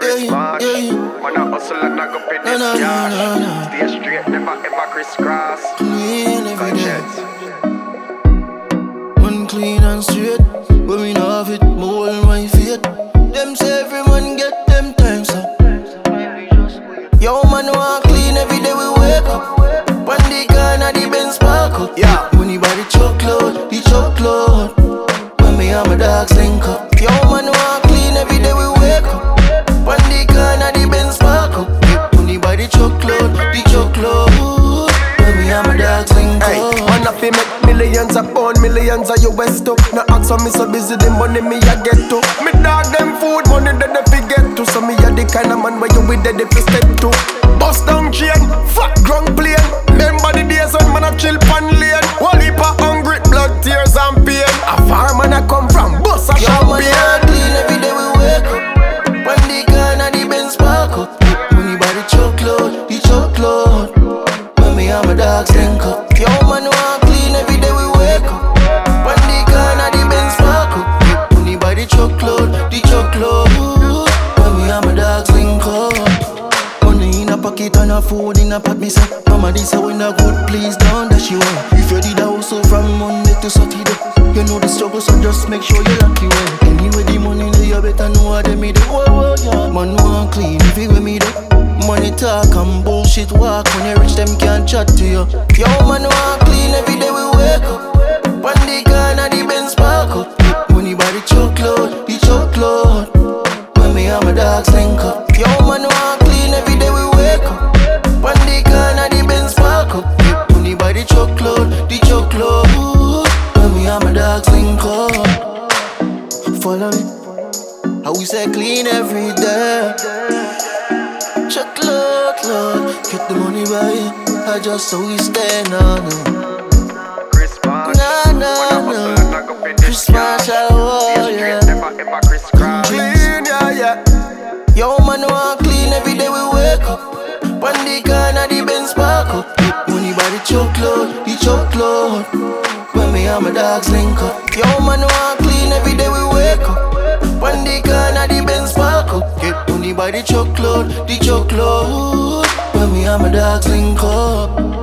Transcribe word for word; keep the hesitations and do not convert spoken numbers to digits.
Chris Marsh. Man a hustle and I go pay this no, no, cash. no, no. Stay straight, never ever crisscross. Clean every day. Conscience. Man clean and straight. When we know have it, more than my faith. Them say every man get them times up. Yo man want clean every day we wake up. One the gun and the Benz spark up. Yeah. Money by the chocolate, the chocolate. When me and my dogs link up. Yo man want clean every day we wake up. One the gun and the Benz spark up. Money by the chocolate, the chocolate. When me and my dogs link Hey, up. man a fi make millions a pound, millions a U S too. No ask for me so busy, the money me a get to. Me dog them food, money that they fi get to. So me a the kind of man where you with the fi step to. Bust down chain, fat ground plane. Remember the days when man a chill pan lane. One heap of hungry, blood, tears and pain. A farm man a come from bus a Yo man champagne. want clean every day we wake up. When the gun and the Benz spark up. Money by the chocolate, the chocolate. When me and my dogs link up. Yo man want clean every day we wake up. When the gun and the Benz spark up. Money by the chocolate, the chocolate. When me and my dogs link up. Money in a pocket and a food in a pot. Me say, mama this a win a good, please don't dash you away. If you did a hustle from Monday to Saturday, you know the struggle, so just make sure you lock you away. Anyway the money there, you better know what they me do. Whoa, whoa, yeah. Man want clean if you with me do. Money talk and bullshit walk. When you reach them can't chat to you. Yo man want clean every day we wake up. When the gun and the Benz spark up. Money by the chocolate, the chocolate. When me and my dogs link up. Yo man want clean every day we wake up. When the gun and the Benz spark up. Money by the chocolate, the chocolate. When me and my dogs link up. Follow me. How we say clean every day. Chocolate, Lord. Get the money by it. I just so we stay on it. Chris Marsh. Nah, Man a nah, hustle nah. and I go pay this Chris Marsh, cash. I want, Stay yeah. straight, never ever crisscross. Clean, yeah, yeah. Yo man want clean every day we wake up. When the gun and the Benz spark up. Money by the chocolate, the chocolate. When me and my dogs link up. Yo man want clean every day we wake up. When the gun and the Benz spark up. Get money by the chocolate, the chocolate. When me and my dogs link up.